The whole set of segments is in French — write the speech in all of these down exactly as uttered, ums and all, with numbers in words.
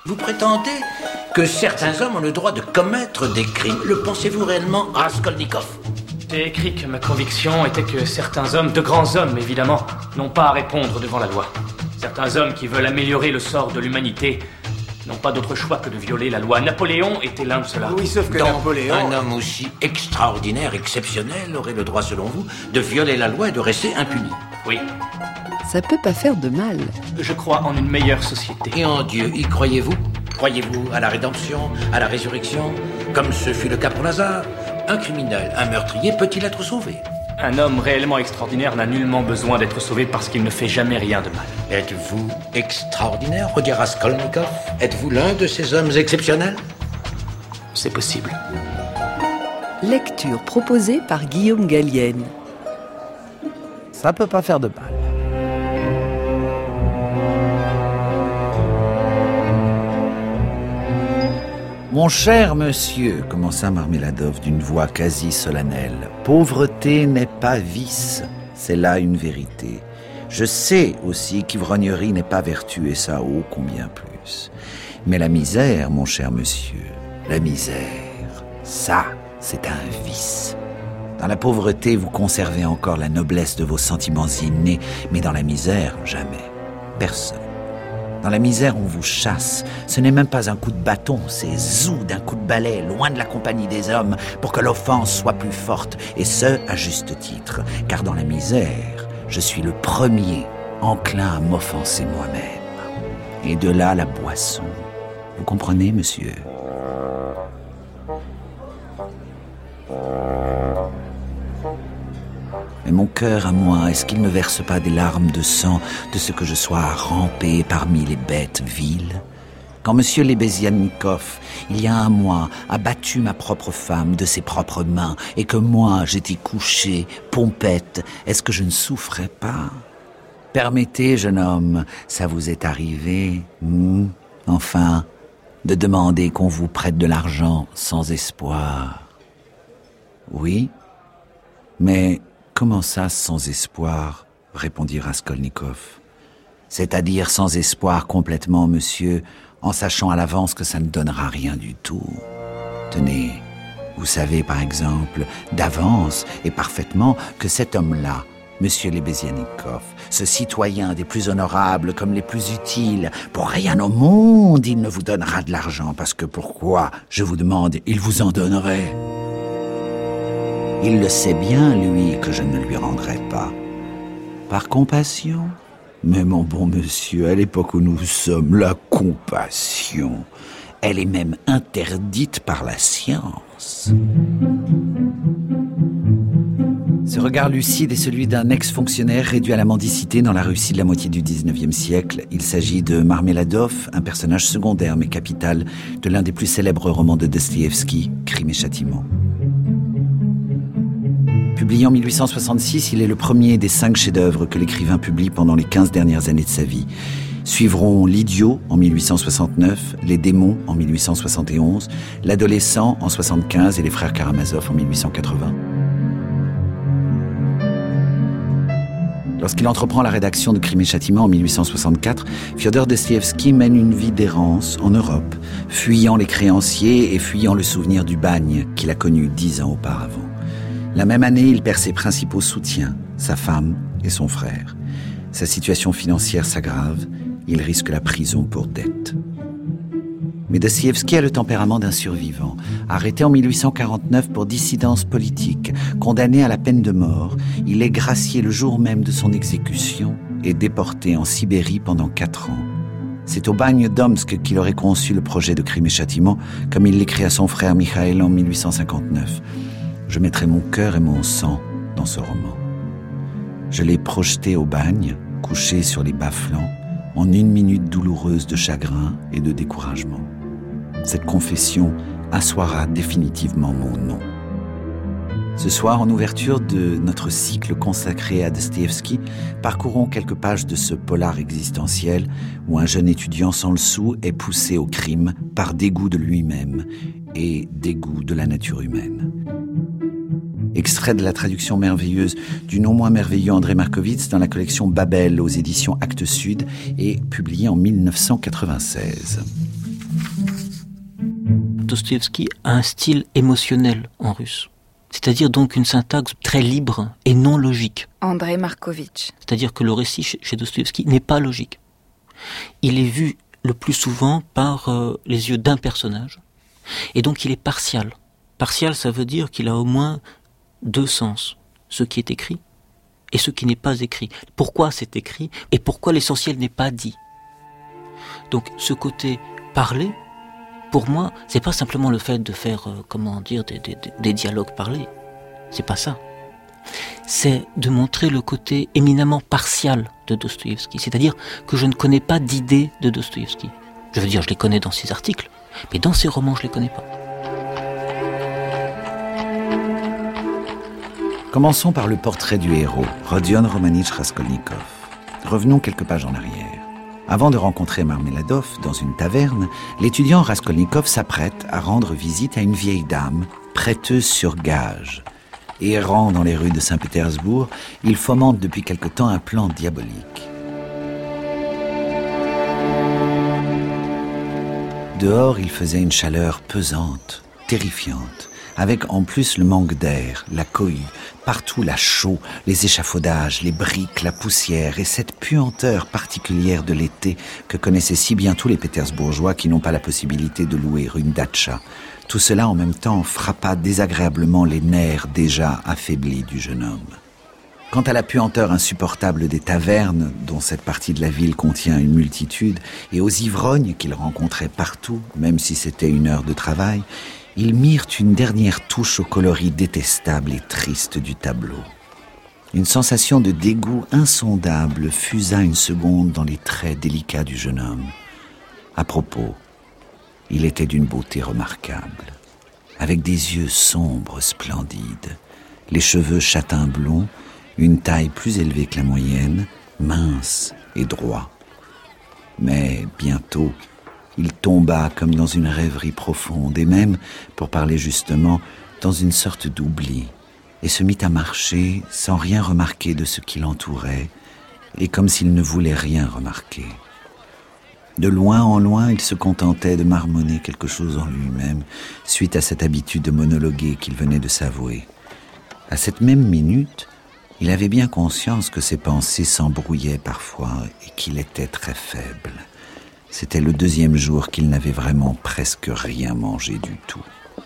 Vous prétendez que certains hommes ont le droit de commettre des crimes. Le pensez-vous réellement, Raskolnikov ? J'ai écrit que ma conviction était que certains hommes, de grands hommes évidemment, n'ont pas à répondre devant la loi. Certains hommes qui veulent améliorer le sort de l'humanité n'ont pas d'autre choix que de violer la loi. Napoléon était l'un de ceux-là. Oui, sauf que Donc, Napoléon... un homme aussi extraordinaire, exceptionnel, aurait le droit, selon vous, de violer la loi et de rester impuni. Oui. Ça peut pas faire de mal. Je crois en une meilleure société. Et en Dieu, y croyez-vous ? Croyez-vous à la rédemption, à la résurrection, comme ce fut le cas pour Lazare ? Un criminel, un meurtrier, peut-il être sauvé ? Un homme réellement extraordinaire n'a nullement besoin d'être sauvé parce qu'il ne fait jamais rien de mal. Êtes-vous extraordinaire, Rodier Raskolnikov ? Êtes-vous l'un de ces hommes exceptionnels ? C'est possible. Lecture proposée par Guillaume Gallienne. Ça peut pas faire de mal. Mon cher monsieur, commença Marmeladov d'une voix quasi solennelle, pauvreté n'est pas vice, c'est là une vérité. Je sais aussi qu'ivrognerie n'est pas vertu, et ça ô combien plus. Mais la misère, mon cher monsieur, la misère, ça, c'est un vice. Dans la pauvreté, vous conservez encore la noblesse de vos sentiments innés, mais dans la misère, jamais. Personne. Dans la misère, on vous chasse. Ce n'est même pas un coup de bâton, c'est zou d'un coup de balai, loin de la compagnie des hommes, pour que l'offense soit plus forte, et ce, à juste titre. Car dans la misère, je suis le premier enclin à m'offenser moi-même. Et de là, la boisson. Vous comprenez, monsieur ? Mais mon cœur à moi, est-ce qu'il ne verse pas des larmes de sang de ce que je sois à ramper parmi les bêtes viles ? Quand monsieur Lebezianikov, il y a un mois, a battu ma propre femme de ses propres mains et que moi, j'étais couché, pompette, est-ce que je ne souffrais pas ? Permettez, jeune homme, ça vous est arrivé, hmm, enfin, de demander qu'on vous prête de l'argent sans espoir. Oui, mais... Comment ça, sans espoir ? Répondit Raskolnikov. C'est-à-dire sans espoir complètement, monsieur, en sachant à l'avance que ça ne donnera rien du tout. Tenez, vous savez par exemple, d'avance et parfaitement, que cet homme-là, monsieur Lebezianikov, ce citoyen des plus honorables comme les plus utiles, pour rien au monde, il ne vous donnera de l'argent, parce que pourquoi, je vous demande, il vous en donnerait ? Il le sait bien, lui, que je ne lui rendrai pas. Par compassion ? Mais mon bon monsieur, à l'époque où nous sommes, la compassion, elle est même interdite par la science. Ce regard lucide est celui d'un ex-fonctionnaire réduit à la mendicité dans la Russie de la moitié du dix-neuvième siècle. Il s'agit de Marmeladov, un personnage secondaire mais capital de l'un des plus célèbres romans de Dostoïevski, Crime et Châtiment. Publié en mille huit cent soixante-six, il est le premier des cinq chefs-d'œuvre que l'écrivain publie pendant les quinze dernières années de sa vie. Suivront L'Idiot en mille huit cent soixante-neuf, Les Démons en mille huit cent soixante et onze, L'Adolescent en soixante-quinze et Les Frères Karamazov en mille huit cent quatre-vingts. Lorsqu'il entreprend la rédaction de Crime et Châtiment en mille huit cent soixante-quatre, Fiodor Dostoïevski mène une vie d'errance en Europe, fuyant les créanciers et fuyant le souvenir du bagne qu'il a connu dix ans auparavant. La même année, il perd ses principaux soutiens, sa femme et son frère. Sa situation financière s'aggrave, il risque la prison pour dette. Mais Dostoïevski a le tempérament d'un survivant. Arrêté en mille huit cent quarante-neuf pour dissidence politique, condamné à la peine de mort, il est gracié le jour même de son exécution et déporté en Sibérie pendant quatre ans. C'est au bagne d'Omsk qu'il aurait conçu le projet de Crime et Châtiment, comme il l'écrit à son frère Mikhail en mille huit cent cinquante-neuf. Je mettrai mon cœur et mon sang dans ce roman. Je l'ai projeté au bagne, couché sur les bas-flancs, en une minute douloureuse de chagrin et de découragement. Cette confession assoira définitivement mon nom. Ce soir, en ouverture de notre cycle consacré à Dostoïevski, parcourons quelques pages de ce polar existentiel où un jeune étudiant sans le sou est poussé au crime par dégoût de lui-même et dégoût de la nature humaine. Extrait de la traduction merveilleuse du non moins merveilleux André Markovitz dans la collection Babel aux éditions Actes Sud et publié en mille neuf cent quatre-vingt-seize. Dostoïevski a un style émotionnel en russe. C'est-à-dire donc une syntaxe très libre et non logique. Andrei Markovitch. C'est-à-dire que le récit chez Dostoïevski n'est pas logique. Il est vu le plus souvent par euh, les yeux d'un personnage, et donc il est partial. Partial, ça veut dire qu'il a au moins deux sens, ce qui est écrit et ce qui n'est pas écrit. Pourquoi c'est écrit et pourquoi l'essentiel n'est pas dit. Donc ce côté parlé, pour moi, c'est pas simplement le fait de faire, euh, comment dire, des, des, des dialogues parlés. C'est pas ça. C'est de montrer le côté éminemment partial de Dostoïevski. C'est-à-dire que je ne connais pas d'idées de Dostoïevski. Je veux dire, je les connais dans ses articles, mais dans ses romans, je les connais pas. Commençons par le portrait du héros, Rodion Romanitch Raskolnikov. Revenons quelques pages en arrière. Avant de rencontrer Marmeladov dans une taverne, l'étudiant Raskolnikov s'apprête à rendre visite à une vieille dame, prêteuse sur gage. Errant dans les rues de Saint-Pétersbourg, il fomente depuis quelque temps un plan diabolique. Dehors, il faisait une chaleur pesante, terrifiante, avec en plus le manque d'air, la cohue, partout la chaux, les échafaudages, les briques, la poussière et cette puanteur particulière de l'été que connaissaient si bien tous les Pétersbourgeois qui n'ont pas la possibilité de louer une datcha. Tout cela en même temps frappa désagréablement les nerfs déjà affaiblis du jeune homme. Quant à la puanteur insupportable des tavernes, dont cette partie de la ville contient une multitude, et aux ivrognes qu'il rencontrait partout, même si c'était une heure de travail, ils mirent une dernière touche au coloris détestable et triste du tableau. Une sensation de dégoût insondable fusa une seconde dans les traits délicats du jeune homme. À propos, il était d'une beauté remarquable, avec des yeux sombres, splendides, les cheveux châtain blond, une taille plus élevée que la moyenne, mince et droit. Mais bientôt, il tomba comme dans une rêverie profonde, et même, pour parler justement, dans une sorte d'oubli, et se mit à marcher sans rien remarquer de ce qui l'entourait, et comme s'il ne voulait rien remarquer. De loin en loin, il se contentait de marmonner quelque chose en lui-même, suite à cette habitude de monologuer qu'il venait de s'avouer. À cette même minute, il avait bien conscience que ses pensées s'embrouillaient parfois et qu'il était très faible. C'était le deuxième jour qu'il n'avait vraiment presque rien mangé du tout.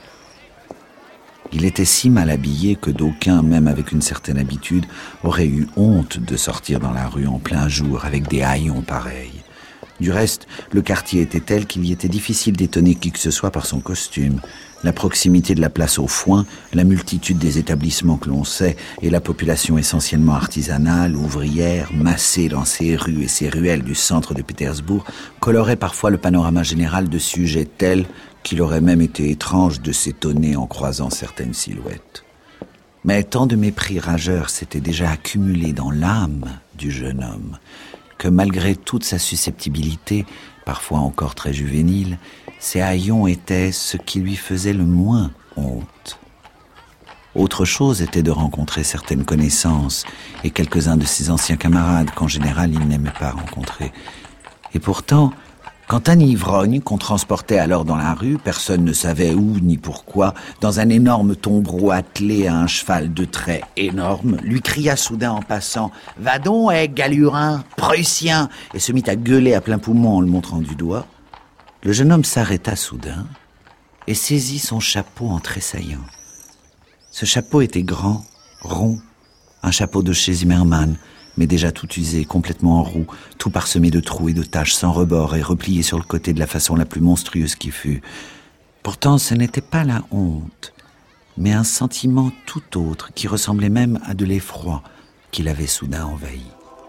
Il était si mal habillé que d'aucuns, même avec une certaine habitude, auraient eu honte de sortir dans la rue en plein jour avec des haillons pareils. Du reste, le quartier était tel qu'il y était difficile d'étonner qui que ce soit par son costume. La proximité de la place au foin, la multitude des établissements que l'on sait et la population essentiellement artisanale, ouvrière, massée dans ces rues et ces ruelles du centre de Pétersbourg, coloraient parfois le panorama général de sujets tels qu'il aurait même été étrange de s'étonner en croisant certaines silhouettes. Mais tant de mépris rageurs s'étaient déjà accumulés dans l'âme du jeune homme que malgré toute sa susceptibilité, parfois encore très juvénile, ces haillons étaient ce qui lui faisait le moins honte. Autre chose était de rencontrer certaines connaissances et quelques-uns de ses anciens camarades qu'en général il n'aimait pas rencontrer. Et pourtant, quand un ivrogne qu'on transportait alors dans la rue, personne ne savait où ni pourquoi, dans un énorme tombereau attelé à un cheval de trait énorme, lui cria soudain en passant « Va donc, hé, galurin, prussien !» et se mit à gueuler à plein poumon en le montrant du doigt, le jeune homme s'arrêta soudain et saisit son chapeau en tressaillant. Ce chapeau était grand, rond, un chapeau de chez Zimmermann, mais déjà tout usé, complètement en roue, tout parsemé de trous et de taches, sans rebord et replié sur le côté de la façon la plus monstrueuse qui fût. Pourtant, ce n'était pas la honte, mais un sentiment tout autre, qui ressemblait même à de l'effroi, qui l'avait soudain envahi.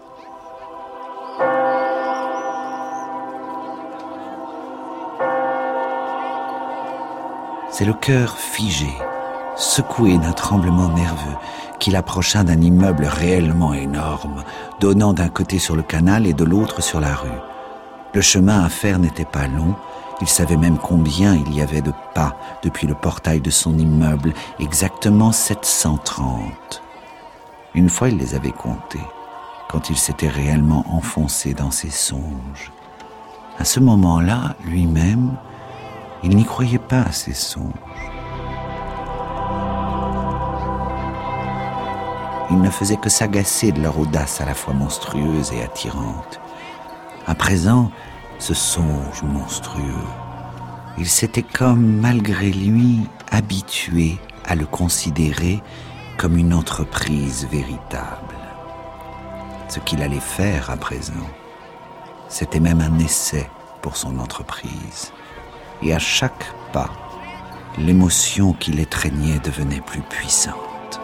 C'est le cœur figé, secoué d'un tremblement nerveux, qu'il approcha d'un immeuble réellement énorme, donnant d'un côté sur le canal et de l'autre sur la rue. Le chemin à faire n'était pas long, il savait même combien il y avait de pas depuis le portail de son immeuble, exactement sept cent trente. Une fois il les avait comptés, quand il s'était réellement enfoncé dans ses songes. À ce moment-là, lui-même, Il n'y croyait pas à ses songes. Il ne faisait que s'agacer de leur audace à la fois monstrueuse et attirante. À présent, ce songe monstrueux, il s'était comme, malgré lui, habitué à le considérer comme une entreprise véritable. Ce qu'il allait faire à présent, c'était même un essai pour son entreprise. Et à chaque pas, l'émotion qui l'étreignait devenait plus puissante.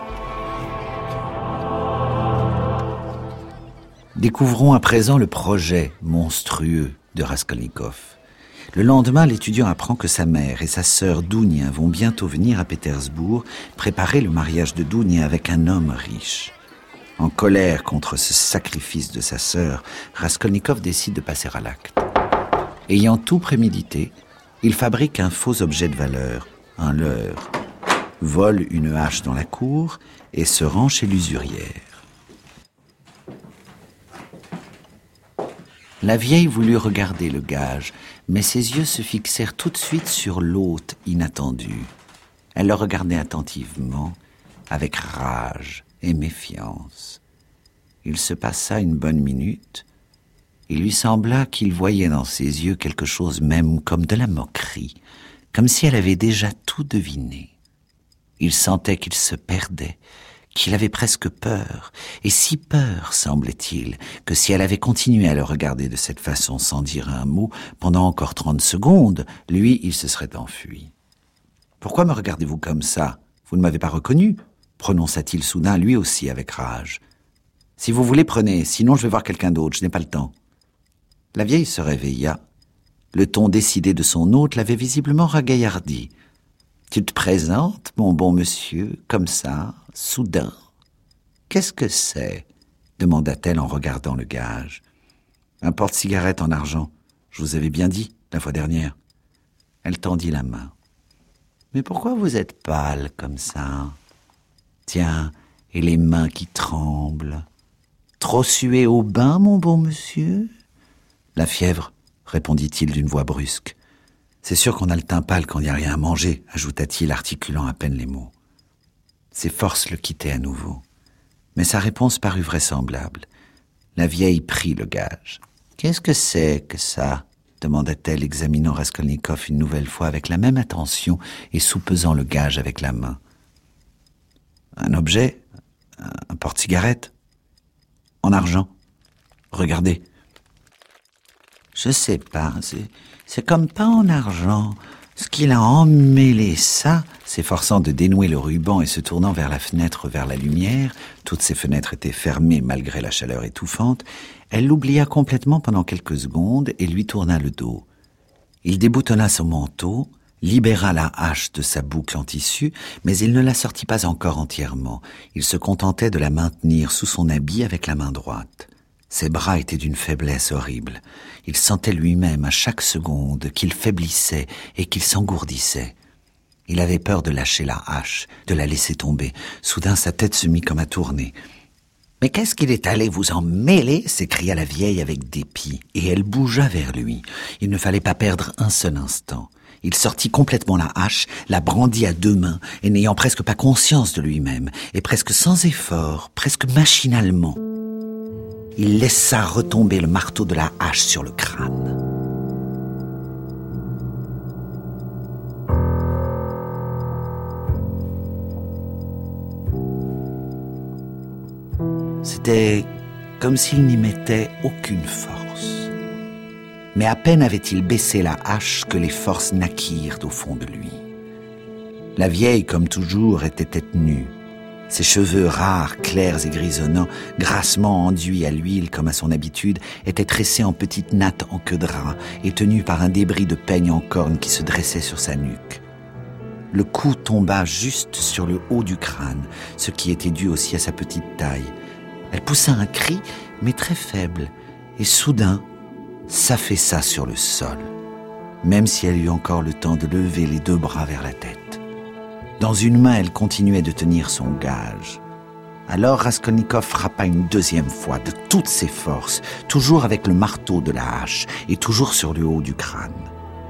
Découvrons à présent le projet monstrueux de Raskolnikov. Le lendemain, l'étudiant apprend que sa mère et sa sœur Dounia vont bientôt venir à Pétersbourg préparer le mariage de Dounia avec un homme riche. En colère contre ce sacrifice de sa sœur, Raskolnikov décide de passer à l'acte. Ayant tout prémédité, il fabrique un faux objet de valeur, un leurre, vole une hache dans la cour et se rend chez l'usurière. La vieille voulut regarder le gage, mais ses yeux se fixèrent tout de suite sur l'hôte inattendu. Elle le regardait attentivement, avec rage et méfiance. Il se passa une bonne minute. Il lui sembla qu'il voyait dans ses yeux quelque chose même comme de la moquerie, comme si elle avait déjà tout deviné. Il sentait qu'il se perdait, qu'il avait presque peur, et si peur, semblait-il, que si elle avait continué à le regarder de cette façon sans dire un mot, pendant encore trente secondes, lui, il se serait enfui. « Pourquoi me regardez-vous comme ça? Vous ne m'avez pas reconnu ?» prononça-t-il soudain, lui aussi avec rage. « Si vous voulez, prenez, sinon je vais voir quelqu'un d'autre, je n'ai pas le temps. » La vieille se réveilla. Le ton décidé de son hôte l'avait visiblement ragaillardi. « Tu te présentes, mon bon monsieur, comme ça, soudain. Qu'est-ce que c'est ?» demanda-t-elle en regardant le gage. « Un porte-cigarette en argent. Je vous avais bien dit, la fois dernière. » Elle tendit la main. « Mais pourquoi vous êtes pâle comme ça? Tiens, et les mains qui tremblent. Trop sué au bain, mon bon monsieur? » « La fièvre, répondit-il d'une voix brusque. C'est sûr qu'on a le teint pâle quand il n'y a rien à manger, ajouta-t-il, articulant à peine les mots. Ses forces le quittaient à nouveau. Mais sa réponse parut vraisemblable. La vieille prit le gage. « Qu'est-ce que c'est que ça ?» demanda-t-elle, examinant Raskolnikov une nouvelle fois avec la même attention et soupesant le gage avec la main. « Un objet, un porte-cigarette, en argent. Regardez. » Je sais pas, c'est, c'est comme pas en argent. Ce qu'il a emmêlé ça, s'efforçant de dénouer le ruban et se tournant vers la fenêtre, vers la lumière, toutes ces fenêtres étaient fermées malgré la chaleur étouffante, elle l'oublia complètement pendant quelques secondes et lui tourna le dos. Il déboutonna son manteau, libéra la hache de sa boucle en tissu, mais il ne la sortit pas encore entièrement. Il se contentait de la maintenir sous son habit avec la main droite. Ses bras étaient d'une faiblesse horrible. Il sentait lui-même à chaque seconde qu'il faiblissait et qu'il s'engourdissait. Il avait peur de lâcher la hache, de la laisser tomber. Soudain, sa tête se mit comme à tourner. « Mais qu'est-ce qu'il est allé vous en mêler ?» s'écria la vieille avec dépit, et elle bougea vers lui. Il ne fallait pas perdre un seul instant. Il sortit complètement la hache, la brandit à deux mains, et n'ayant presque pas conscience de lui-même, et presque sans effort, presque machinalement, il laissa retomber le marteau de la hache sur le crâne. C'était comme s'il n'y mettait aucune force. Mais à peine avait-il baissé la hache que les forces naquirent au fond de lui. La vieille, comme toujours, était tête nue. Ses cheveux rares, clairs et grisonnants, grassement enduits à l'huile comme à son habitude, étaient tressés en petites nattes en queue de rat et tenus par un débris de peigne en corne qui se dressait sur sa nuque. Le cou tomba juste sur le haut du crâne, ce qui était dû aussi à sa petite taille. Elle poussa un cri, mais très faible, et soudain s'affaissa sur le sol, même si elle eut encore le temps de lever les deux bras vers la tête. Dans une main, elle continuait de tenir son gage. Alors Raskolnikov frappa une deuxième fois de toutes ses forces, toujours avec le marteau de la hache et toujours sur le haut du crâne.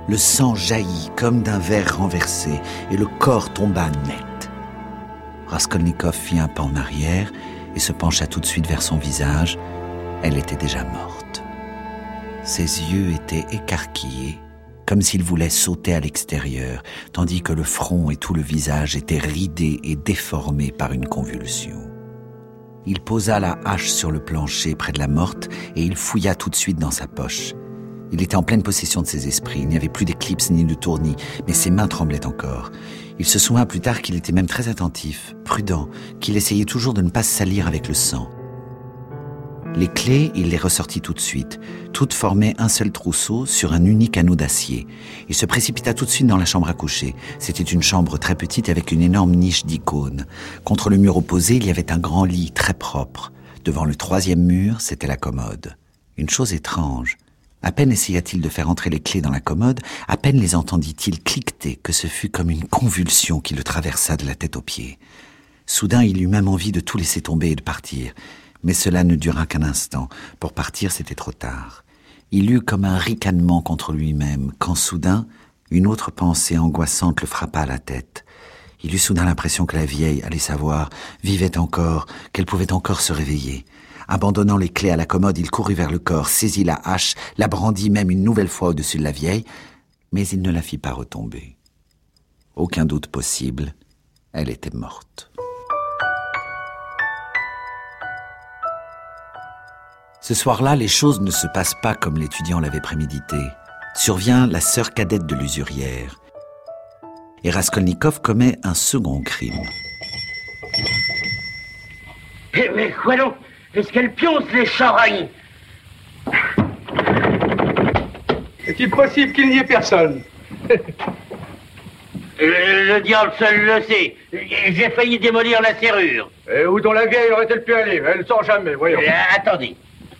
Le sang jaillit comme d'un verre renversé et le corps tomba net. Raskolnikov fit un pas en arrière et se pencha tout de suite vers son visage. Elle était déjà morte. Ses yeux étaient écarquillés, comme s'il voulait sauter à l'extérieur, tandis que le front et tout le visage étaient ridés et déformés par une convulsion. Il posa la hache sur le plancher près de la morte et il fouilla tout de suite dans sa poche. Il était en pleine possession de ses esprits, il n'y avait plus d'éclipse ni de tournis, mais ses mains tremblaient encore. Il se souvint plus tard qu'il était même très attentif, prudent, qu'il essayait toujours de ne pas se salir avec le sang. Les clés, il les ressortit tout de suite. Toutes formaient un seul trousseau sur un unique anneau d'acier. Il se précipita tout de suite dans la chambre à coucher. C'était une chambre très petite avec une énorme niche d'icônes. Contre le mur opposé, il y avait un grand lit très propre. Devant le troisième mur, c'était la commode. Une chose étrange. À peine essaya-t-il de faire entrer les clés dans la commode, à peine les entendit-il cliqueter que ce fut comme une convulsion qui le traversa de la tête aux pieds. Soudain, il eut même envie de tout laisser tomber et de partir. Mais cela ne dura qu'un instant. Pour partir, c'était trop tard. Il eut comme un ricanement contre lui-même, quand soudain, une autre pensée angoissante le frappa à la tête. Il eut soudain l'impression que la vieille, allait savoir, vivait encore, qu'elle pouvait encore se réveiller. Abandonnant les clés à la commode, il courut vers le corps, saisit la hache, la brandit même une nouvelle fois au-dessus de la vieille, mais il ne la fit pas retomber. Aucun doute possible, elle était morte. Ce soir-là, les choses ne se passent pas comme l'étudiant l'avait prémédité. Survient la sœur cadette de l'usurière. Et Raskolnikov commet un second crime. Eh, mais quoi donc? Est-ce qu'elle pionce les charognes? Est-il possible qu'il n'y ait personne? le, le diable seul le sait. J'ai failli démolir la serrure. Et où dans la vieille aurait-elle pu aller? Elle ne sort jamais, voyons. Euh, attendez.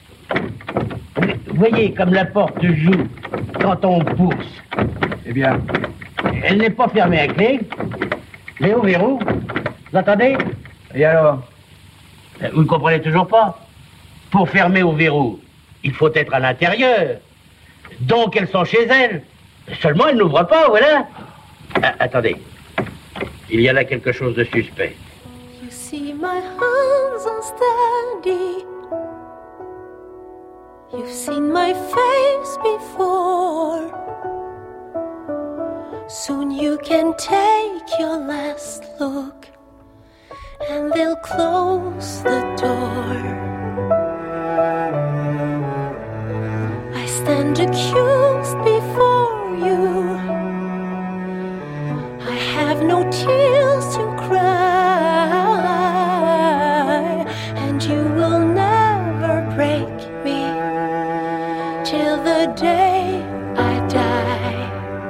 Vous voyez comme la porte joue quand on pousse. Eh bien? Elle n'est pas fermée à clé. Mais au verrou. Vous entendez? Et alors? Vous ne comprenez toujours pas? Pour fermer au verrou, il faut être à l'intérieur. Donc elles sont chez elles. Seulement elles n'ouvrent pas, voilà. Ah, attendez. Il y a là quelque chose de suspect. You see my hands unsteady. You've seen my face before. Soon you can take your last look, and they'll close the door. I stand accused before you. I have no tears to cry, and you will never break me till the day I die.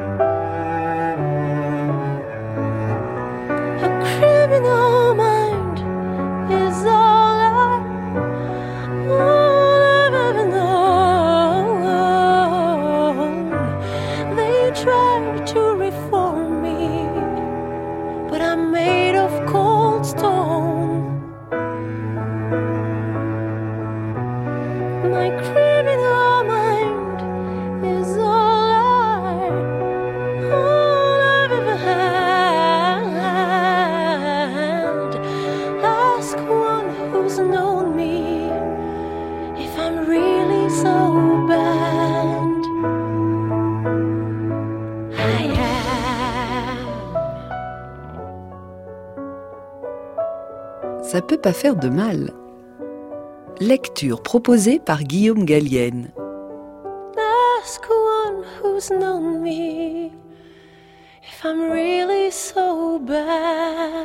A criminal mind is all I, all I've ever known. They tried to reform me, but I'm made of cold stone. My criminal mind is all I, all I've ever had. Ask one who's known me if I'm really so bad. I am. Ça peut pas faire de mal. Lecture proposée par Guillaume Gallienne. Ask one who's known me if I'm really so bad.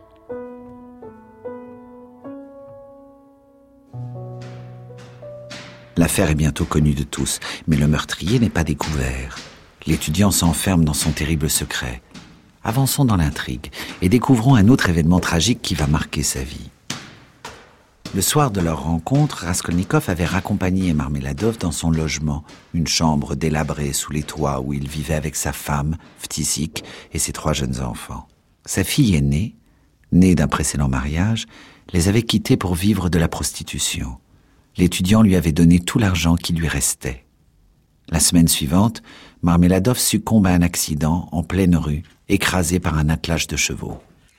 L'affaire est bientôt connue de tous, mais le meurtrier n'est pas découvert. L'étudiant s'enferme dans son terrible secret. Avançons dans l'intrigue et découvrons un autre événement tragique qui va marquer sa vie. Le soir de leur rencontre, Raskolnikov avait raccompagné Marmeladov dans son logement, une chambre délabrée sous les toits où il vivait avec sa femme, Phtisik, et ses trois jeunes enfants. Sa fille aînée, née d'un précédent mariage, les avait quittés pour vivre de la prostitution. L'étudiant lui avait donné tout l'argent qui lui restait. La semaine suivante, Marmeladov succombe à un accident en pleine rue, écrasé par un attelage de chevaux.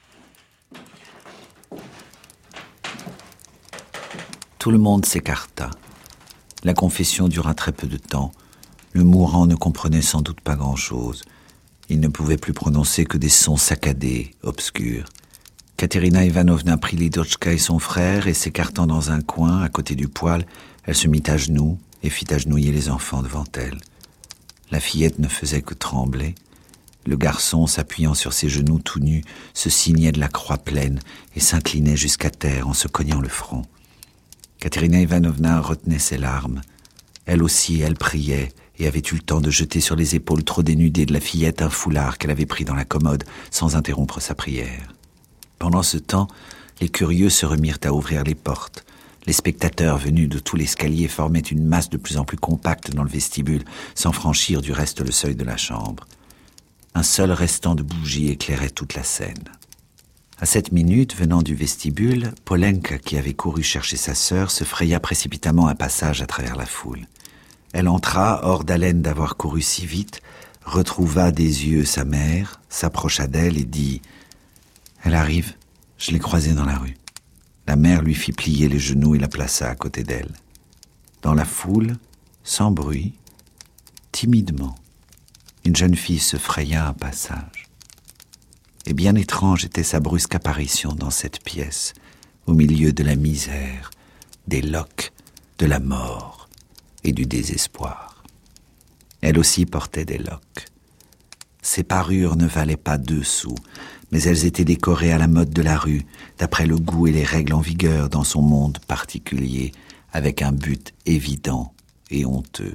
Tout le monde s'écarta. La confession dura très peu de temps. Le mourant ne comprenait sans doute pas grand-chose. Il ne pouvait plus prononcer que des sons saccadés, obscurs. Katerina Ivanovna prit Lidochka et son frère et, s'écartant dans un coin, à côté du poêle, elle se mit à genoux et fit agenouiller les enfants devant elle. La fillette ne faisait que trembler. Le garçon, s'appuyant sur ses genoux tout nus, se signait de la croix pleine et s'inclinait jusqu'à terre en se cognant le front. Katerina Ivanovna retenait ses larmes. Elle aussi, elle priait et avait eu le temps de jeter sur les épaules trop dénudées de la fillette un foulard qu'elle avait pris dans la commode sans interrompre sa prière. Pendant ce temps, les curieux se remirent à ouvrir les portes. Les spectateurs venus de tout l'escalier formaient une masse de plus en plus compacte dans le vestibule, sans franchir du reste le seuil de la chambre. Un seul restant de bougie éclairait toute la scène. À cette minute, venant du vestibule, Polenka, qui avait couru chercher sa sœur, se fraya précipitamment un passage à travers la foule. Elle entra, hors d'haleine d'avoir couru si vite, retrouva des yeux sa mère, s'approcha d'elle et dit « Elle arrive, je l'ai croisée dans la rue. » La mère lui fit plier les genoux et la plaça à côté d'elle. Dans la foule, sans bruit, timidement, une jeune fille se fraya un passage. Et bien étrange était sa brusque apparition dans cette pièce, au milieu de la misère, des loques, de la mort et du désespoir. Elle aussi portait des loques. Ses parures ne valaient pas deux sous, mais elles étaient décorées à la mode de la rue, d'après le goût et les règles en vigueur dans son monde particulier, avec un but évident et honteux.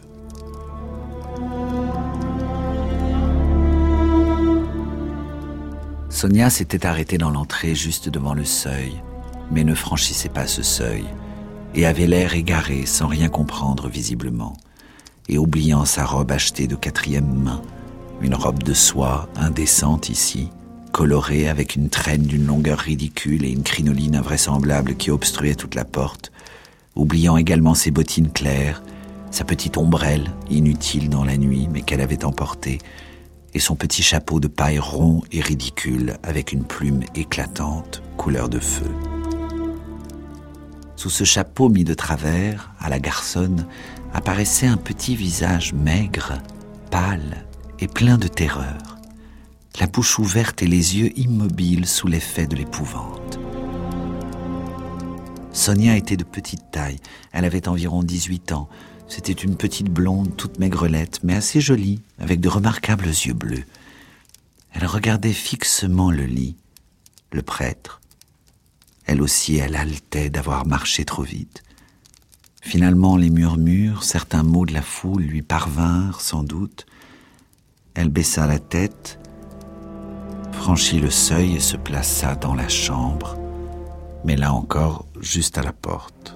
Sonia s'était arrêtée dans l'entrée juste devant le seuil, mais ne franchissait pas ce seuil, et avait l'air égaré sans rien comprendre visiblement, et oubliant sa robe achetée de quatrième main, une robe de soie indécente ici, colorée avec une traîne d'une longueur ridicule et une crinoline invraisemblable qui obstruait toute la porte, oubliant également ses bottines claires, sa petite ombrelle, inutile dans la nuit mais qu'elle avait emportée, et son petit chapeau de paille rond et ridicule avec une plume éclatante, couleur de feu. Sous ce chapeau mis de travers, à la garçonne, apparaissait un petit visage maigre, pâle et plein de terreur, la bouche ouverte et les yeux immobiles sous l'effet de l'épouvante. Sonia était de petite taille, elle avait environ dix-huit ans. C'était une petite blonde toute maigrelette, mais assez jolie, avec de remarquables yeux bleus. Elle regardait fixement le lit, le prêtre. Elle aussi, elle haletait d'avoir marché trop vite. Finalement, les murmures, certains mots de la foule lui parvinrent sans doute. Elle baissa la tête, franchit le seuil et se plaça dans la chambre, mais là encore, juste à la porte.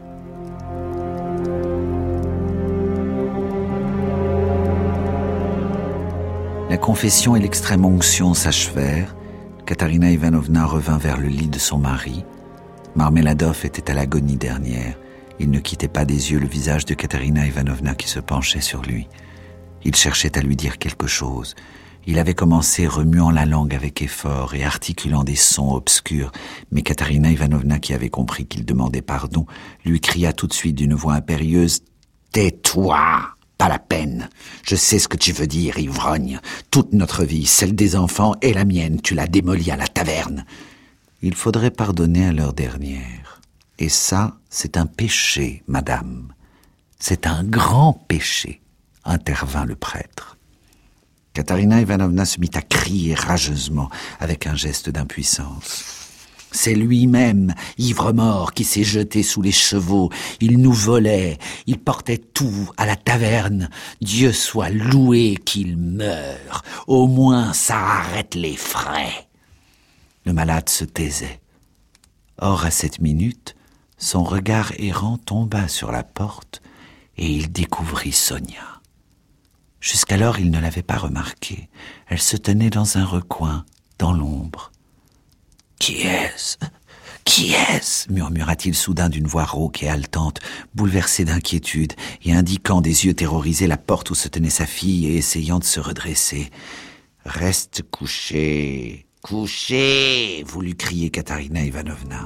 La confession et l'extrême onction s'achevèrent. Katerina Ivanovna revint vers le lit de son mari. Marmeladov était à l'agonie dernière. Il ne quittait pas des yeux le visage de Katerina Ivanovna qui se penchait sur lui. Il cherchait à lui dire quelque chose. Il avait commencé remuant la langue avec effort et articulant des sons obscurs, mais Katerina Ivanovna, qui avait compris qu'il demandait pardon, lui cria tout de suite d'une voix impérieuse « Tais-toi ! Pas la peine. Je sais ce que tu veux dire, ivrogne. Toute notre vie, celle des enfants et la mienne, tu l'as démolie à la taverne. » Il faudrait pardonner à l'heure dernière. Et ça, c'est un péché, madame. C'est un grand péché, intervint le prêtre. Katerina Ivanovna se mit à crier rageusement, avec un geste d'impuissance. C'est lui-même, ivre-mort, qui s'est jeté sous les chevaux. Il nous volait, il portait tout à la taverne. Dieu soit loué qu'il meure. Au moins, ça arrête les frais. Le malade se taisait. Or, à cette minute, son regard errant tomba sur la porte et il découvrit Sonia. Jusqu'alors, il ne l'avait pas remarquée. Elle se tenait dans un recoin, dans l'ombre. « Qui est-ce ? « Qui est-ce » murmura-t-il soudain d'une voix rauque et haletante, bouleversé d'inquiétude et indiquant des yeux terrorisés la porte où se tenait sa fille et essayant de se redresser. « Reste couché, couché » voulut crier Katarina Ivanovna.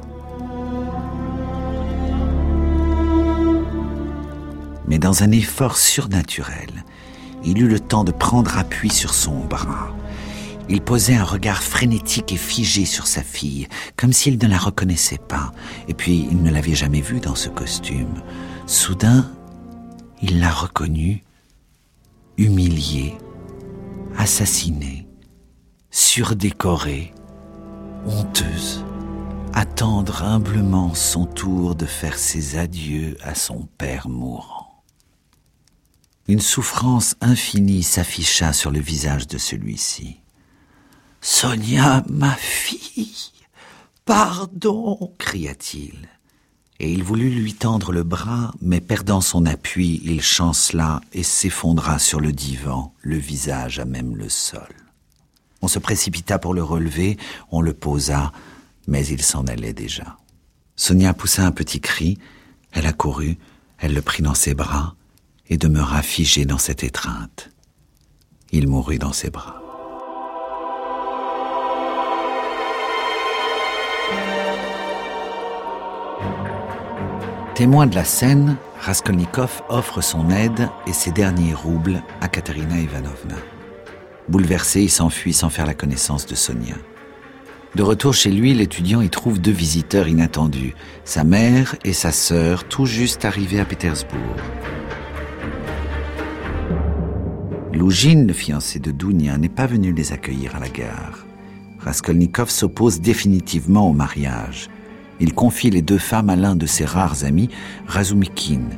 Mais dans un effort surnaturel, il eut le temps de prendre appui sur son bras. Il posait un regard frénétique et figé sur sa fille, comme s'il ne la reconnaissait pas, et puis il ne l'avait jamais vue dans ce costume. Soudain, il l'a reconnue, humiliée, assassinée, surdécorée, honteuse, attendre humblement son tour de faire ses adieux à son père mourant. Une souffrance infinie s'afficha sur le visage de celui-ci. « Sonia, ma fille, pardon !» cria-t-il. Et il voulut lui tendre le bras, mais perdant son appui, il chancela et s'effondra sur le divan, le visage à même le sol. On se précipita pour le relever, on le posa, mais il s'en allait déjà. Sonia poussa un petit cri, elle accourut, elle le prit dans ses bras et demeura figée dans cette étreinte. Il mourut dans ses bras. Témoin de la scène, Raskolnikov offre son aide et ses derniers roubles à Katerina Ivanovna. Bouleversé, il s'enfuit sans faire la connaissance de Sonia. De retour chez lui, l'étudiant y trouve deux visiteurs inattendus, sa mère et sa sœur, tout juste arrivés à Pétersbourg. Lougine, le fiancé de Dounia, n'est pas venu les accueillir à la gare. Raskolnikov s'oppose définitivement au mariage. Il confie les deux femmes à l'un de ses rares amis, Razumikine.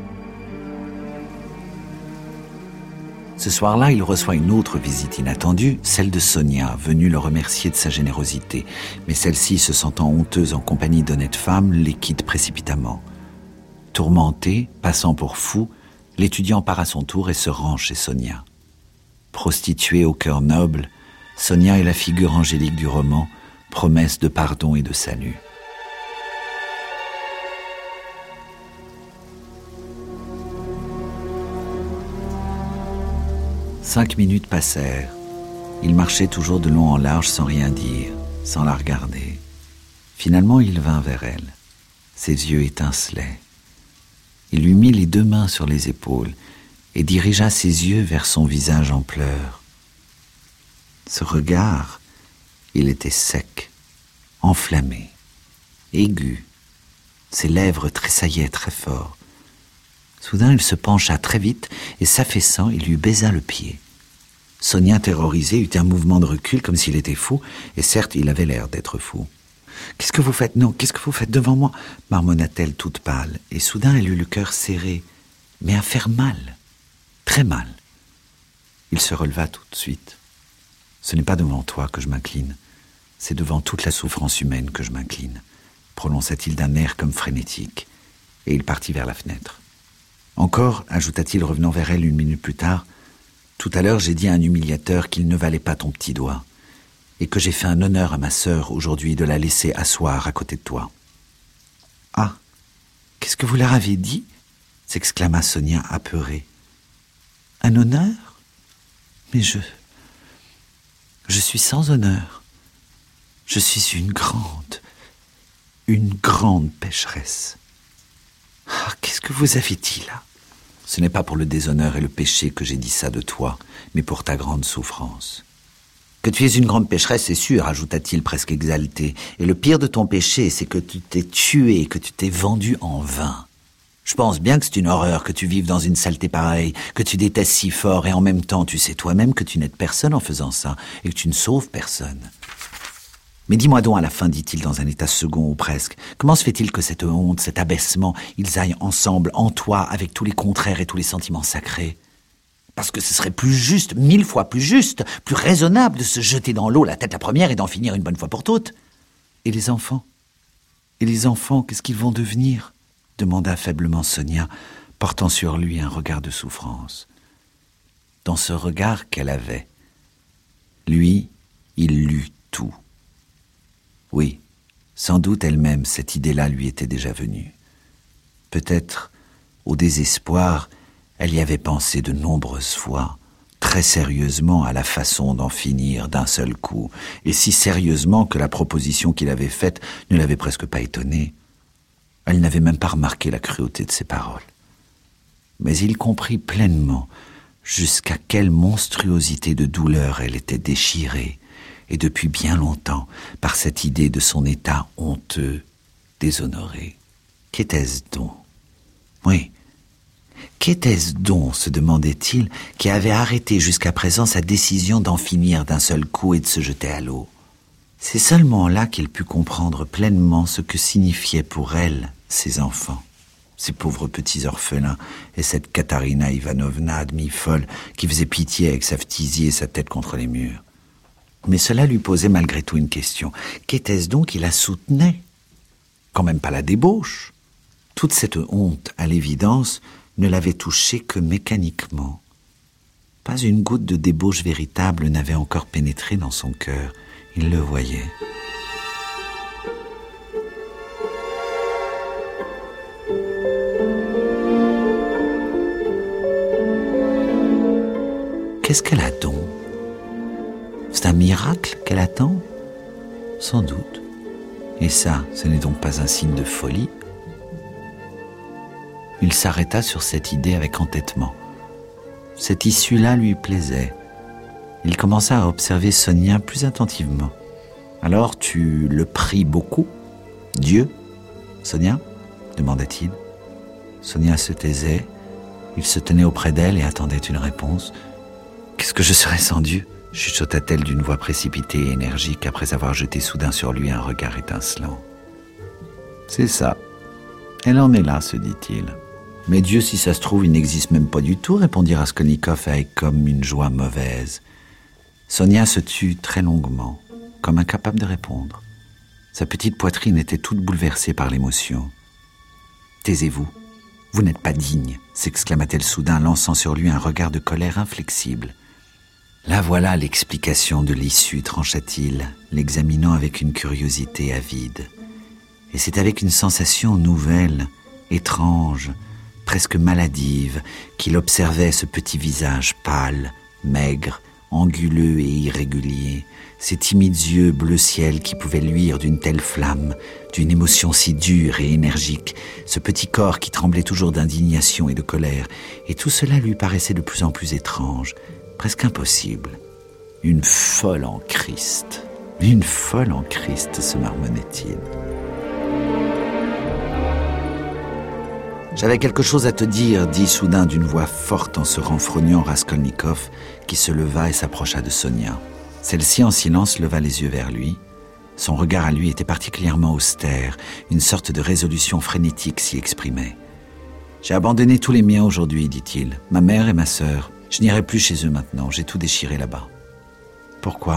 Ce soir-là, il reçoit une autre visite inattendue, celle de Sonia, venue le remercier de sa générosité. Mais celle-ci, se sentant honteuse en compagnie d'honnêtes femmes, les quitte précipitamment. Tourmenté, passant pour fou, l'étudiant part à son tour et se rend chez Sonia. Prostituée au cœur noble, Sonia est la figure angélique du roman, promesse de pardon et de salut. Cinq minutes passèrent. Il marchait toujours de long en large sans rien dire, sans la regarder. Finalement, il vint vers elle. Ses yeux étincelaient. Il lui mit les deux mains sur les épaules et dirigea ses yeux vers son visage en pleurs. Ce regard, il était sec, enflammé, aigu. Ses lèvres tressaillaient très fort. Soudain, il se pencha très vite et, s'affaissant, il lui baisa le pied. Sonia, terrorisée, eut un mouvement de recul comme s'il était fou, et certes, il avait l'air d'être fou. « Qu'est-ce que vous faites ? Non, qu'est-ce que vous faites devant moi ?» marmonna-t-elle toute pâle, et soudain, elle eut le cœur serré, mais à faire mal, très mal. Il se releva tout de suite. « Ce n'est pas devant toi que je m'incline, c'est devant toute la souffrance humaine que je m'incline, » prononça-t-il d'un air comme frénétique, et il partit vers la fenêtre. Encore, ajouta-t-il revenant vers elle une minute plus tard, tout à l'heure j'ai dit à un humiliateur qu'il ne valait pas ton petit doigt, et que j'ai fait un honneur à ma sœur aujourd'hui de la laisser asseoir à côté de toi. « Ah, qu'est-ce que vous leur avez dit ?» s'exclama Sonia apeurée. « Un honneur ? Mais je... je suis sans honneur. Je suis une grande, une grande pécheresse. » Ah, qu'est-ce que vous avez dit là ? Ce n'est pas pour le déshonneur et le péché que j'ai dit ça de toi, mais pour ta grande souffrance. Que tu es une grande pécheresse, c'est sûr, ajouta-t-il presque exalté. Et le pire de ton péché, c'est que tu t'es tué, que tu t'es vendu en vain. Je pense bien que c'est une horreur que tu vives dans une saleté pareille, que tu détestes si fort, et en même temps, tu sais toi-même que tu n'aides personne en faisant ça, et que tu ne sauves personne. Mais dis-moi donc à la fin, dit-il dans un état second ou presque, comment se fait-il que cette honte, cet abaissement, ils aillent ensemble, en toi, avec tous les contraires et tous les sentiments sacrés ? Parce que ce serait plus juste, mille fois plus juste, plus raisonnable de se jeter dans l'eau la tête la première et d'en finir une bonne fois pour toutes. Et les enfants ? Et les enfants, qu'est-ce qu'ils vont devenir ? Demanda faiblement Sonia, portant sur lui un regard de souffrance. Dans ce regard qu'elle avait, lui, il lut tout. Oui, Sans doute elle-même, cette idée-là lui était déjà venue. Peut-être, au désespoir, elle y avait pensé de nombreuses fois, très sérieusement à la façon d'en finir d'un seul coup, et si sérieusement que la proposition qu'il avait faite ne l'avait presque pas étonnée. Elle n'avait même pas remarqué la cruauté de ses paroles. Mais il comprit pleinement jusqu'à quelle monstruosité de douleur elle était déchirée, et depuis bien longtemps, par cette idée de son état honteux, déshonoré. Qu'était-ce donc ? Oui, qu'était-ce donc, se demandait-il, qui avait arrêté jusqu'à présent sa décision d'en finir d'un seul coup et de se jeter à l'eau ? C'est seulement là qu'il put comprendre pleinement ce que signifiaient pour elle ses enfants, ces pauvres petits orphelins, et cette Katarina Ivanovna à demi-folle qui faisait pitié avec sa phtisie et sa tête contre les murs. Mais cela lui posait malgré tout une question. Qu'était-ce donc qui la soutenait ? Quand même pas la débauche. Toute cette honte, à l'évidence, ne l'avait touchée que mécaniquement. Pas une goutte de débauche véritable n'avait encore pénétré dans son cœur. Il le voyait. Qu'est-ce qu'elle a donc ? C'est un miracle qu'elle attend ? Sans doute. Et ça, ce n'est donc pas un signe de folie ? Il s'arrêta sur cette idée avec entêtement. Cette issue-là lui plaisait. Il commença à observer Sonia plus attentivement. « Alors, tu le pries beaucoup ? Dieu ? Sonia ?» demanda-t-il. Sonia se taisait. Il se tenait auprès d'elle et attendait une réponse. « Qu'est-ce que je serais sans Dieu ?» chuchota-t-elle d'une voix précipitée et énergique après avoir jeté soudain sur lui un regard étincelant. « C'est ça. Elle en est là, se dit-il. Mais Dieu, si ça se trouve, il n'existe même pas du tout, répondit Raskolnikov avec comme une joie mauvaise. Sonia se tut très longuement, comme incapable de répondre. Sa petite poitrine était toute bouleversée par l'émotion. « Taisez-vous, vous n'êtes pas digne !» s'exclama-t-elle soudain, lançant sur lui un regard de colère inflexible. « Là voilà l'explication de l'issue, trancha-t-il, l'examinant avec une curiosité avide. Et c'est avec une sensation nouvelle, étrange, presque maladive, qu'il observait ce petit visage pâle, maigre, anguleux et irrégulier, ces timides yeux bleu ciel qui pouvaient luire d'une telle flamme, d'une émotion si dure et énergique, ce petit corps qui tremblait toujours d'indignation et de colère, et tout cela lui paraissait de plus en plus étrange, presque impossible. Une folle en Christ, une folle en Christ, se marmonnait-il. « J'avais quelque chose à te dire, dit soudain d'une voix forte en se renfrognant Raskolnikov, qui se leva et s'approcha de Sonia. Celle-ci, en silence, leva les yeux vers lui. Son regard à lui était particulièrement austère, une sorte de résolution frénétique s'y exprimait. « J'ai abandonné tous les miens aujourd'hui, dit-il, ma mère et ma sœur. Je n'irai plus chez eux maintenant, j'ai tout déchiré là-bas. »« Pourquoi ?»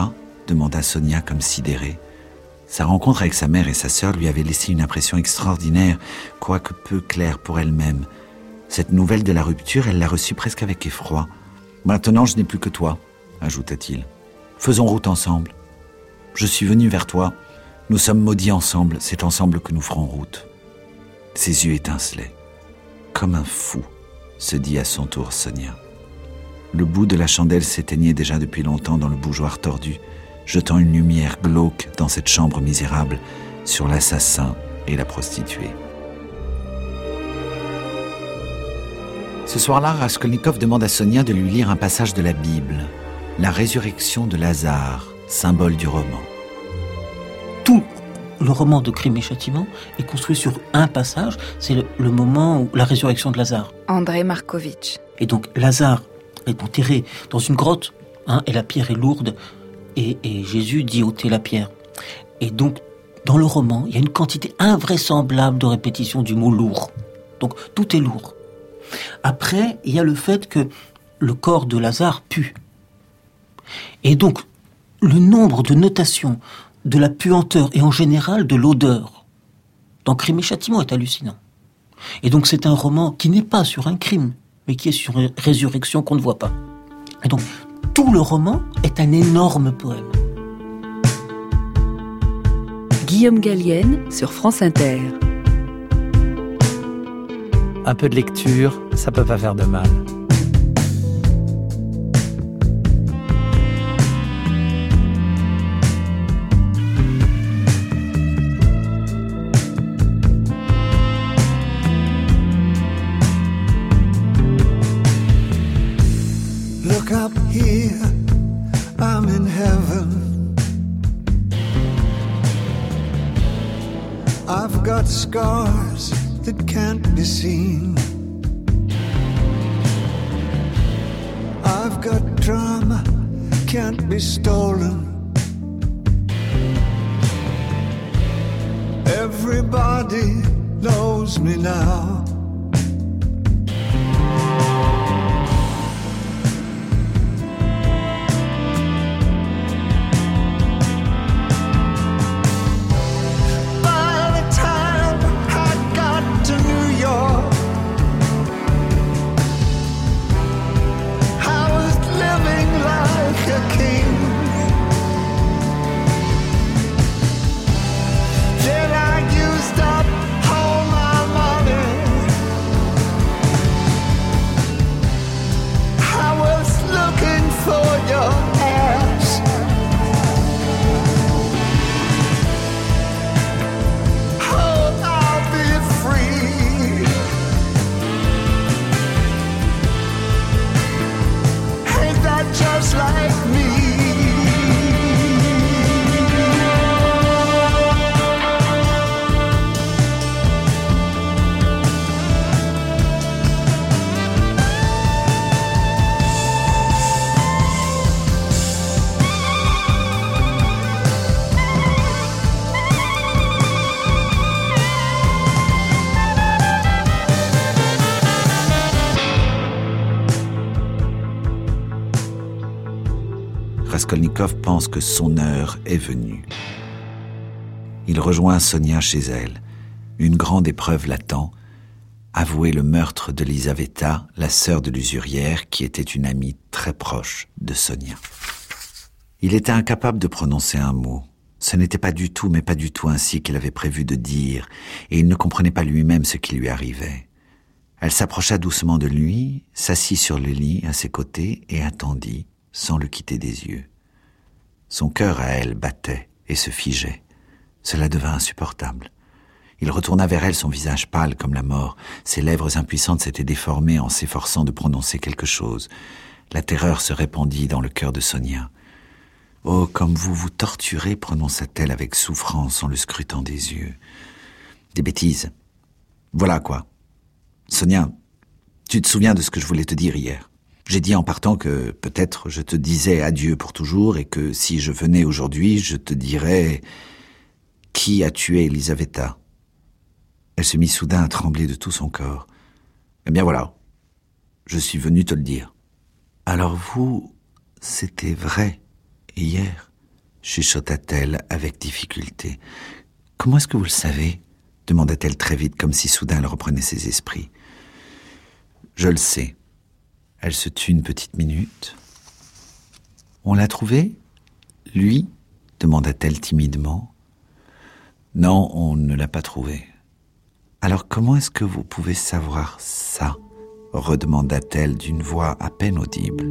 demanda Sonia comme sidérée. Sa rencontre avec sa mère et sa sœur lui avait laissé une impression extraordinaire, quoique peu claire pour elle-même. Cette nouvelle de la rupture, elle l'a reçue presque avec effroi. « Maintenant, je n'ai plus que toi, » ajouta-t-il. « Faisons route ensemble. Je suis venu vers toi. Nous sommes maudits ensemble, c'est ensemble que nous ferons route. » Ses yeux étincelaient. « Comme un fou, » se dit à son tour Sonia. Le bout de la chandelle s'éteignait déjà depuis longtemps dans le bougeoir tordu, jetant une lumière glauque dans cette chambre misérable sur l'assassin et la prostituée. Ce soir-là, Raskolnikov demande à Sonia de lui lire un passage de la Bible, la résurrection de Lazare, symbole du roman. Tout le roman de Crime et Châtiment est construit sur un passage, c'est le, le moment où la résurrection de Lazare. André Markovitch. Et donc Lazare est enterré dans une grotte, hein, et la pierre est lourde, et, et Jésus dit ôtez la pierre. Et donc, dans le roman, il y a une quantité invraisemblable de répétition du mot lourd. Donc, tout est lourd. Après, il y a le fait que le corps de Lazare pue. Et donc, le nombre de notations de la puanteur et en général de l'odeur dans Crime et Châtiment est hallucinant. Et donc, c'est un roman qui n'est pas sur un crime, mais qui est sur une résurrection qu'on ne voit pas. Et donc, tout le roman est un énorme poème. Guillaume Gallienne sur France Inter. Un peu de lecture, ça peut pas faire de mal. Look up here, I'm in heaven. I've got scars that can't be seen. I've got drama, can't be stolen. Everybody knows me now. Raskolnikov pense que son heure est venue. Il rejoint Sonia chez elle. Une grande épreuve l'attend. Avouer le meurtre de Lizaveta, la sœur de l'usurière, qui était une amie très proche de Sonia. Il était incapable de prononcer un mot. Ce n'était pas du tout, mais pas du tout ainsi qu'il avait prévu de dire, et il ne comprenait pas lui-même ce qui lui arrivait. Elle s'approcha doucement de lui, s'assit sur le lit à ses côtés et attendit, sans le quitter des yeux. Son cœur à elle battait et se figeait. Cela devint insupportable. Il retourna vers elle, son visage pâle comme la mort. Ses lèvres impuissantes s'étaient déformées en s'efforçant de prononcer quelque chose. La terreur se répandit dans le cœur de Sonia. « Oh, comme vous vous torturez », prononça-t-elle avec souffrance en le scrutant des yeux. « Des bêtises. Voilà quoi. Sonia, tu te souviens de ce que je voulais te dire hier ? J'ai dit en partant que peut-être je te disais adieu pour toujours et que si je venais aujourd'hui, je te dirais qui a tué Lizaveta. » Elle se mit soudain à trembler de tout son corps. « Eh bien voilà, je suis venu te le dire. »« Alors vous, c'était vrai hier ?» chuchota-t-elle avec difficulté. « Comment est-ce que vous le savez ?» demanda-t-elle très vite, comme si soudain elle reprenait ses esprits. « Je le sais. » Elle se tut une petite minute. « On l'a trouvé, lui ?» demanda-t-elle timidement. « Non, on ne l'a pas trouvé. »« Alors comment est-ce que vous pouvez savoir ça ?» redemanda-t-elle d'une voix à peine audible.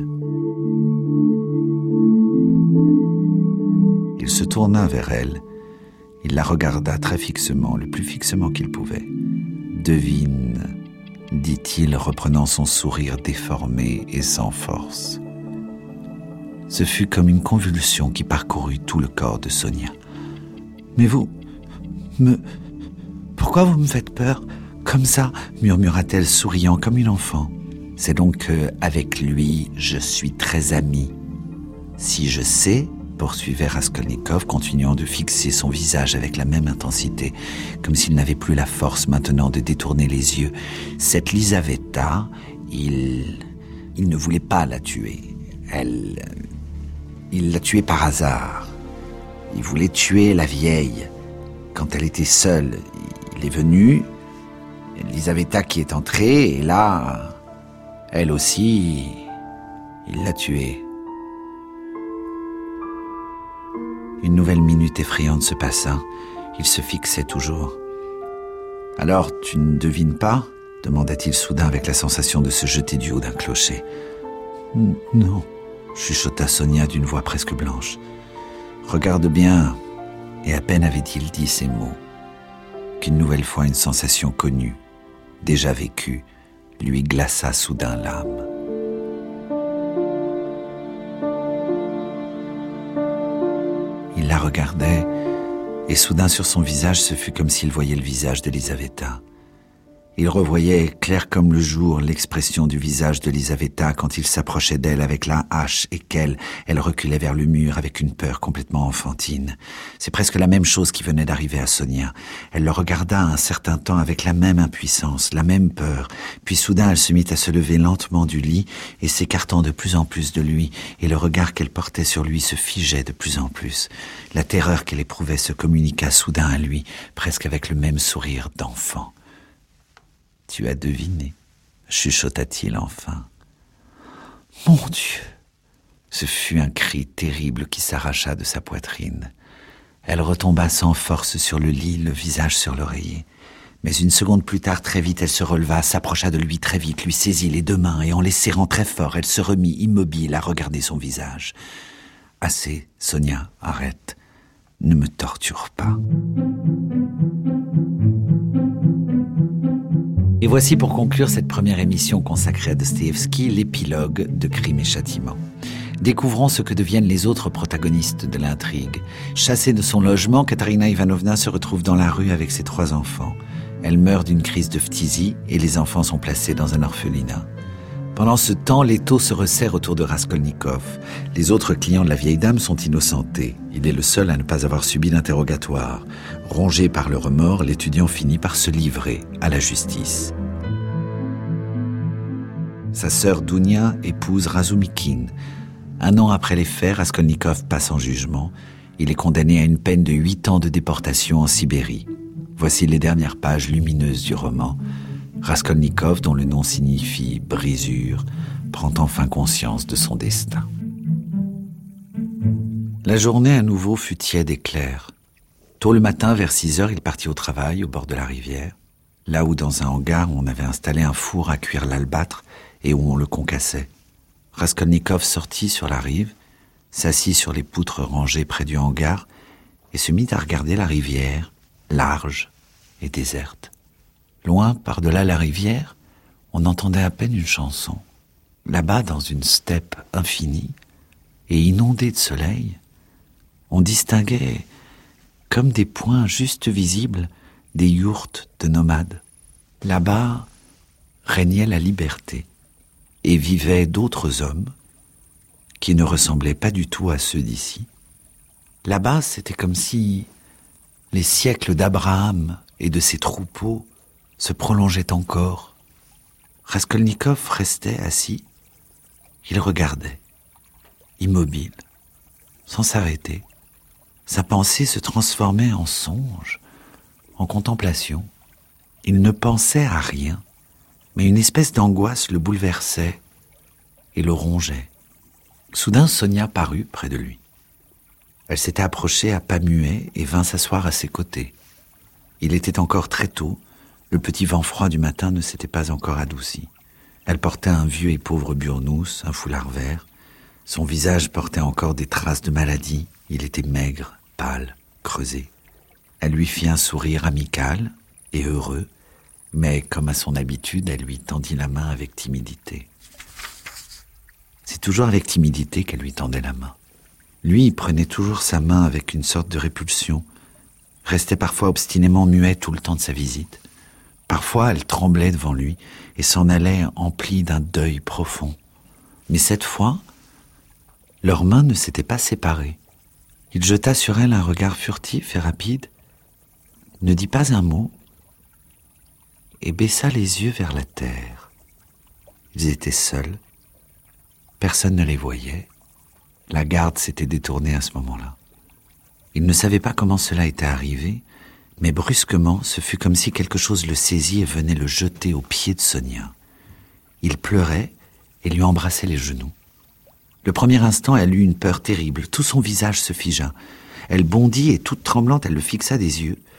Il se tourna vers elle. Il la regarda très fixement, le plus fixement qu'il pouvait. « Devine », dit-il, reprenant son sourire déformé et sans force. Ce fut comme une convulsion qui parcourut tout le corps de Sonia. « Mais vous... me... pourquoi vous me faites peur ? Comme ça ?» murmura-t-elle, souriant comme une enfant. « C'est donc que, avec lui, je suis très amie. Si je sais... » poursuivait Raskolnikov, continuant de fixer son visage avec la même intensité, comme s'il n'avait plus la force maintenant de détourner les yeux. Cette Lizaveta, il... il ne voulait pas la tuer. Elle... il l'a tuée par hasard. Il voulait tuer la vieille. Quand elle était seule, il est venu, Lizaveta qui est entrée, et là, elle aussi, il l'a tuée. Une nouvelle minute effrayante se passa. Il se fixait toujours. « Alors, tu ne devines pas ?» demanda-t-il soudain avec la sensation de se jeter du haut d'un clocher. « Non », chuchota Sonia d'une voix presque blanche. « Regarde bien. » Et à peine avait-il dit ces mots qu'une nouvelle fois une sensation connue, déjà vécue, lui glaça soudain l'âme. Il la regardait, et soudain sur son visage, ce fut comme s'il voyait le visage d'Elisaveta. Il revoyait, clair comme le jour, l'expression du visage d'Elisaveta quand il s'approchait d'elle avec la hache et qu'elle, elle reculait vers le mur avec une peur complètement enfantine. C'est presque la même chose qui venait d'arriver à Sonia. Elle le regarda un certain temps avec la même impuissance, la même peur, puis soudain elle se mit à se lever lentement du lit et s'écartant de plus en plus de lui, et le regard qu'elle portait sur lui se figeait de plus en plus. La terreur qu'elle éprouvait se communiqua soudain à lui, presque avec le même sourire d'enfant. « Tu as deviné » chuchota-t-il enfin. « Mon Dieu !» Ce fut un cri terrible qui s'arracha de sa poitrine. Elle retomba sans force sur le lit, le visage sur l'oreiller. Mais une seconde plus tard, très vite, elle se releva, s'approcha de lui très vite, lui saisit les deux mains et en les serrant très fort, elle se remit immobile à regarder son visage. « Assez, Sonia, arrête. Ne me torture pas. » Et voici pour conclure cette première émission consacrée à Dostoïevski, l'épilogue de Crime et Châtiment. Découvrons ce que deviennent les autres protagonistes de l'intrigue. Chassée de son logement, Katarina Ivanovna se retrouve dans la rue avec ses trois enfants. Elle meurt d'une crise de phtisie et les enfants sont placés dans un orphelinat. Pendant ce temps, l'étau se resserre autour de Raskolnikov. Les autres clients de la vieille dame sont innocentés. Il est le seul à ne pas avoir subi d'interrogatoire. Rongé par le remords, l'étudiant finit par se livrer à la justice. Sa sœur Dounia épouse Razumikine. Un an après les faits, Raskolnikov passe en jugement. Il est condamné à une peine de huit ans de déportation en Sibérie. Voici les dernières pages lumineuses du roman. Raskolnikov, dont le nom signifie « brisure », prend enfin conscience de son destin. La journée à nouveau fut tiède et claire. Tôt le matin, vers six heures, il partit au travail, au bord de la rivière, là où dans un hangar on avait installé un four à cuire l'albâtre et où on le concassait. Raskolnikov sortit sur la rive, s'assit sur les poutres rangées près du hangar et se mit à regarder la rivière, large et déserte. Loin, par-delà la rivière, on entendait à peine une chanson. Là-bas, dans une steppe infinie et inondée de soleil, on distinguait, comme des points juste visibles, des yourtes de nomades. Là-bas régnait la liberté et vivaient d'autres hommes qui ne ressemblaient pas du tout à ceux d'ici. Là-bas, c'était comme si les siècles d'Abraham et de ses troupeaux se prolongeaient encore. Raskolnikov restait assis. Il regardait, immobile, sans s'arrêter. Sa pensée se transformait en songe, en contemplation. Il ne pensait à rien, mais une espèce d'angoisse le bouleversait et le rongeait. Soudain, Sonia parut près de lui. Elle s'était approchée à pas muets et vint s'asseoir à ses côtés. Il était encore très tôt, le petit vent froid du matin ne s'était pas encore adouci. Elle portait un vieux et pauvre burnous, un foulard vert. Son visage portait encore des traces de maladie. Il était maigre, pâle, creusé. Elle lui fit un sourire amical et heureux, mais comme à son habitude, elle lui tendit la main avec timidité. C'est toujours avec timidité qu'elle lui tendait la main. Lui, il prenait toujours sa main avec une sorte de répulsion, restait parfois obstinément muet tout le temps de sa visite. Parfois, elle tremblait devant lui et s'en allait emplie d'un deuil profond. Mais cette fois, leurs mains ne s'étaient pas séparées. Il jeta sur elle un regard furtif et rapide, ne dit pas un mot et baissa les yeux vers la terre. Ils étaient seuls. Personne ne les voyait. La garde s'était détournée à ce moment-là. Il ne savait pas comment cela était arrivé, mais brusquement, ce fut comme si quelque chose le saisit et venait le jeter aux pieds de Sonia. Il pleurait et lui embrassait les genoux. Le premier instant, elle eut une peur terrible. Tout son visage se figea. Elle bondit et toute tremblante, elle le fixa des yeux.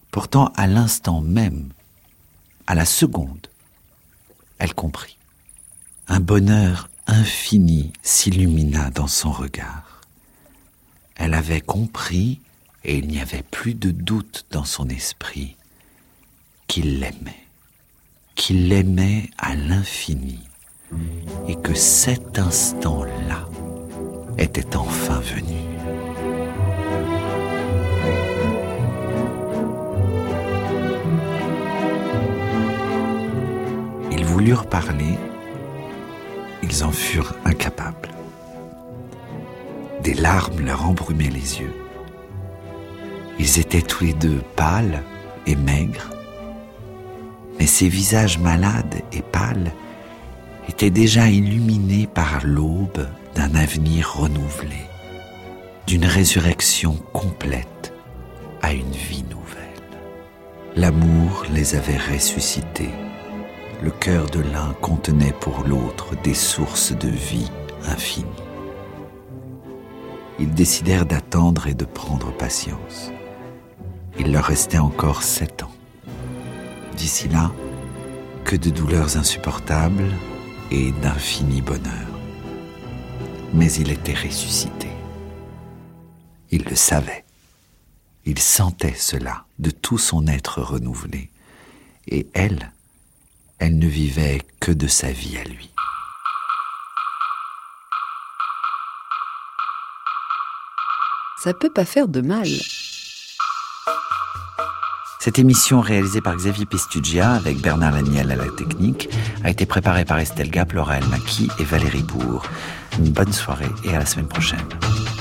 Pourtant, à l'instant même, à la seconde, elle comprit. Un bonheur infini s'illumina dans son regard. Elle avait compris, et il n'y avait plus de doute dans son esprit, qu'il l'aimait, qu'il l'aimait à l'infini, et que cet instant-là était enfin venu. Ils voulurent parler, ils en furent incapables. Des larmes leur embrumaient les yeux. Ils étaient tous les deux pâles et maigres, mais ces visages malades et pâles étaient déjà illuminés par l'aube d'un avenir renouvelé, d'une résurrection complète à une vie nouvelle. L'amour les avait ressuscités. Le cœur de l'un contenait pour l'autre des sources de vie infinies. Ils décidèrent d'attendre et de prendre patience. Il leur restait encore sept ans. D'ici là, que de douleurs insupportables et d'infini bonheur. Mais il était ressuscité. Il le savait. Il sentait cela de tout son être renouvelé. Et elle, elle ne vivait que de sa vie à lui. Ça peut pas faire de mal. Cette émission, réalisée par Xavier Pistugia avec Bernard Laniel à la technique, a été préparée par Estelle Gap, Laura El Maki et Valérie Bourg. Une bonne soirée et à la semaine prochaine.